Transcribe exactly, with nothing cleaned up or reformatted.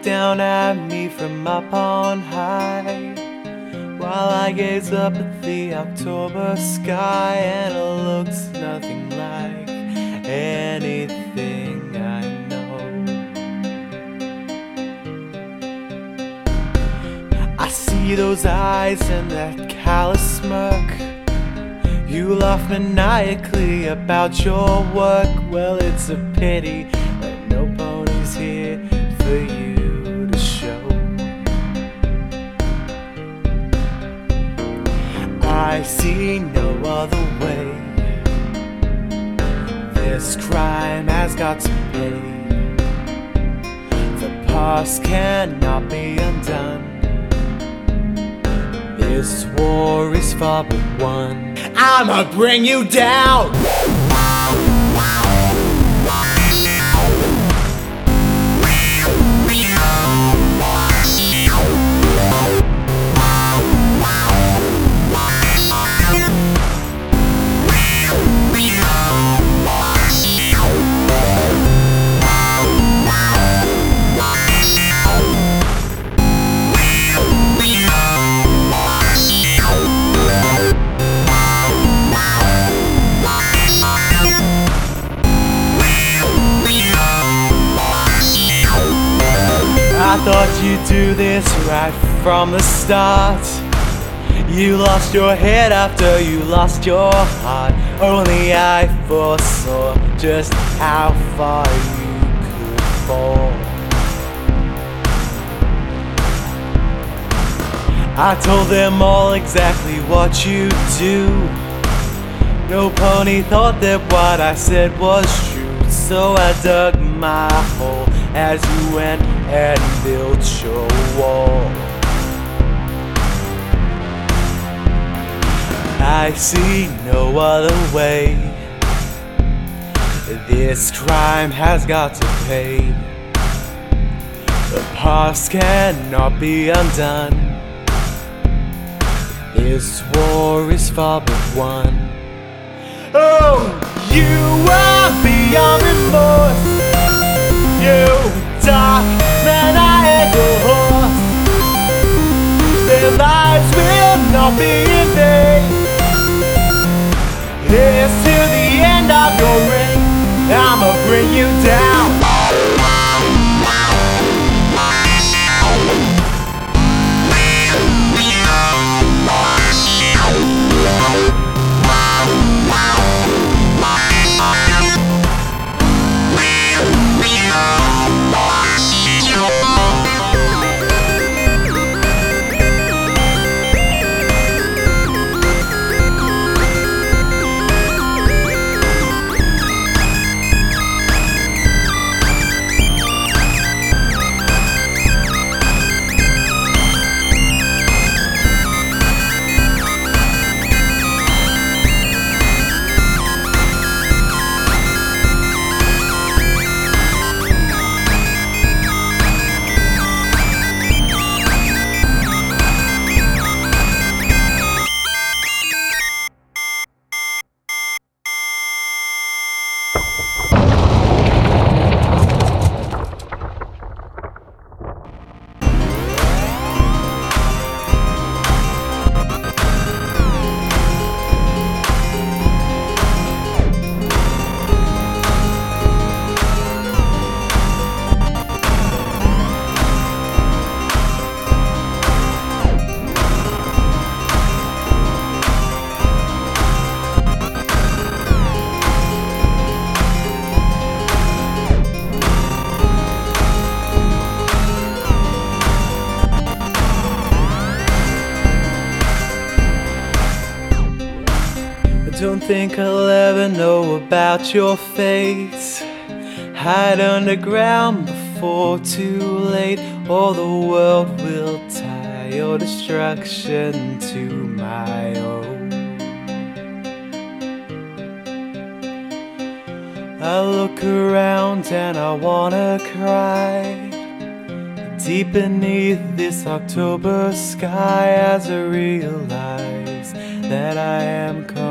look down at me from up on high, while I gaze up at the October sky, and it looks nothing like anything I know. I see those eyes and that callous smirk. You laugh maniacally about your work. Well, it's a pity that no pony's here for you to show. I see no other way. This crime has got to pay. The past cannot be undone. This war is far but won. I'ma bring you down. I thought you'd do this right from the start. You lost your head after you lost your heart. Only I foresaw just how far you could fall. I told them all exactly what you do. No pony thought that what I said was true, so I dug my hole as you went and built your wall. I see no other way. This crime has got to pay. The past cannot be undone. This war is far but won. Oh, you are beyond remorse. You dark maniacal horse. Their lives will not be in vain. Here's to the end of your reign. I'ma bring you down. Don't think I'll ever know about your fate. Hide underground before too late, or the world will tie your destruction to my own. I look around and I wanna cry. Deep beneath this October sky, as I realize that I am coming